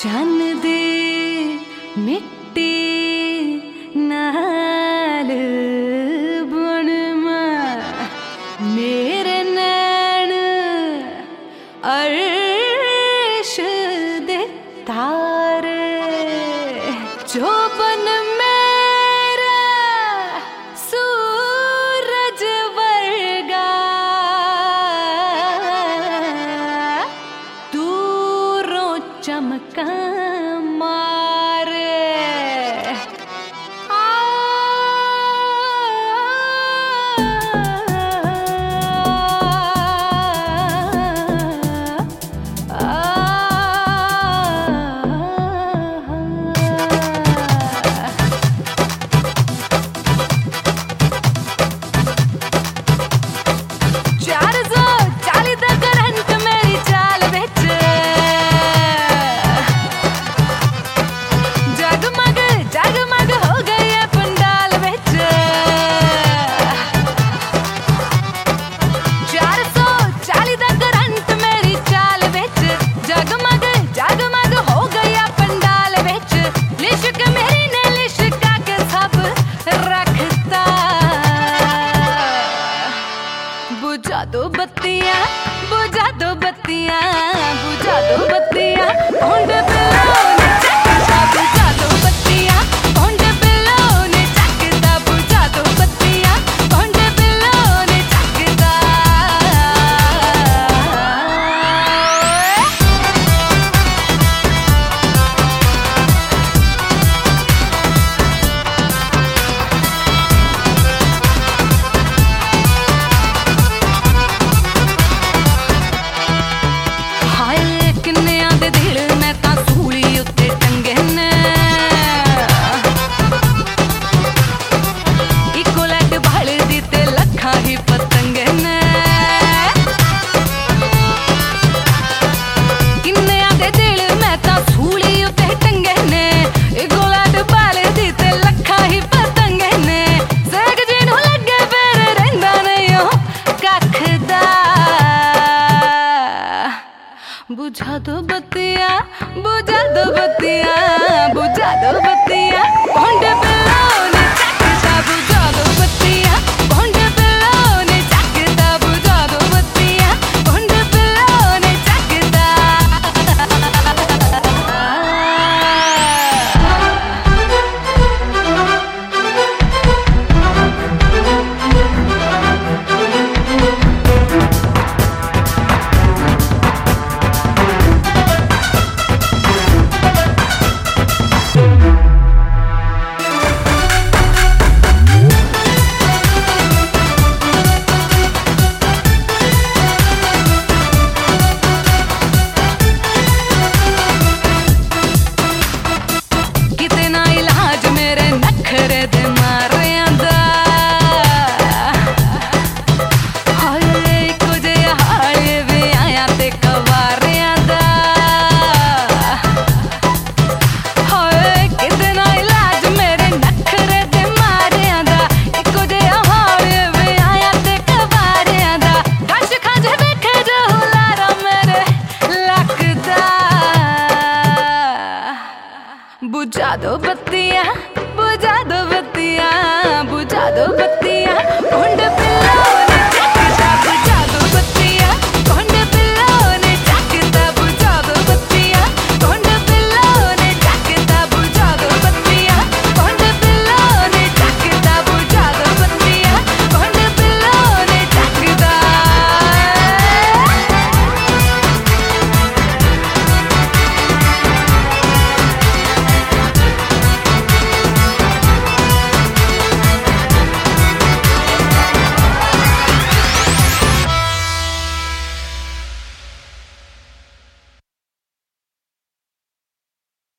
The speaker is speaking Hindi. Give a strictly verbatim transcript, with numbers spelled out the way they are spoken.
चन दे मिट्टी नाल बुनमा मेरे नैन अर्श दे तारे जो बन मेरा सूरज वर्गा दूरों चमका मारे बुझा दो बत्तियां बुझा दो बत्तियां बुझा दो बत्तियां होंड बिल्लो ने चकदा बुझा दो बत्तियां होंड बिल्लो ने चकदा बुझा दो बत्तियां होंड बिल्लो ने चकदा बुझा दो बत्तियां बुझा दो बत्तियां बुझा दो बत्तियां होंड